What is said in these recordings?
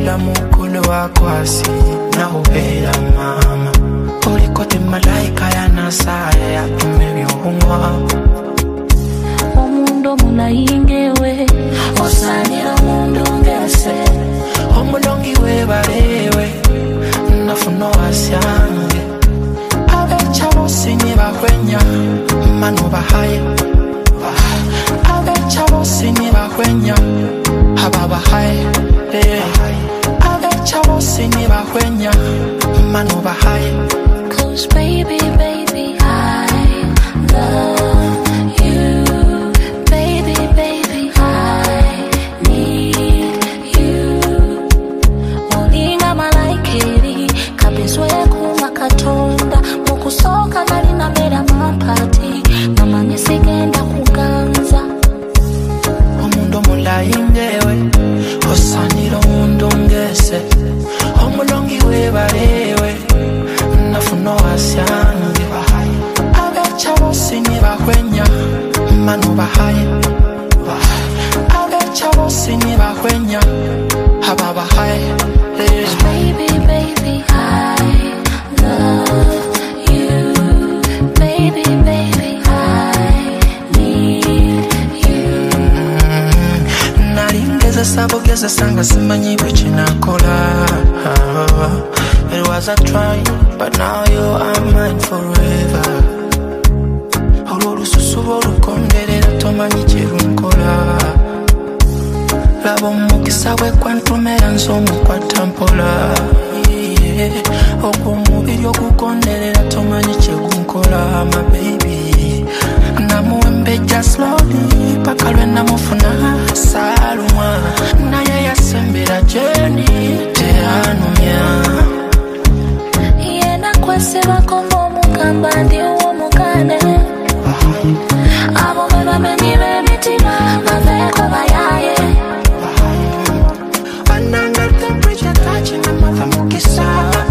yatula mukulu wakwasi na ubera mama Olikote malaika ya nasaya ya tumebyongwa Omundo mulayingewe Osanira mundo ngese Omulongi we barewe Nafuno asyange Abecha bosi ni bahwenya Manu bahaye Abecha bosi ni bahwenya Haba bahaye Abecha bosi ni bahwenya Manu bahaye Cause baby, baby, I love you. Baby, baby, I need you. Olinga malaikeri kabizwe kumakatonda mukusoka nali na mera mapati namanye sigenda kuganza Omundo mulayingewe Osanira omundo ngese Omulongi we barewe Nafuno asyange Abecha bosi ni bahwenya Manu bahaye Abecha bosi ni bahwenya Haba bahaye Baby, baby, I love you. Baby, baby, I need you. Naringeza sabogeza sanga simanyi bwekinakola It was a try, but now you are mine forever Ololususubo lukonderera tomanyi kyerunkola Laba omukisa we kwantumera nsomukwata mpola Ogw'omubiri ogukonderera tomanyi kyegunkola my baby Namuwembeja slowly paka lwe namufuna salumwa Naye yasembera journey teyanumya Yena kweseba komo mukamba ndi uwo mukane Abo bamenyi b'emitima baveko bayaye Ananga temperature touching amava mukisa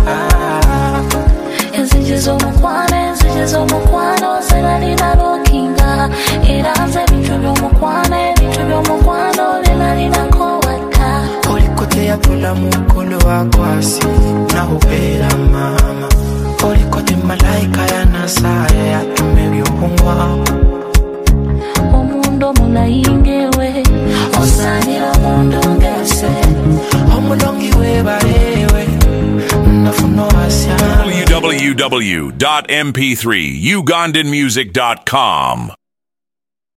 Enzigi z'omukwano zenalina lookinga Era nze ebintu by'omukwano byenalinako wadda Olikote yatula mukulu wakwasi na ubera mama Olikote malaika ya nasaya ya tumebyongwa Omundo mulayingewe Osanira mundo ngese Omulongi we barewe Nafuno asyange www.mp3ugandanmusic.com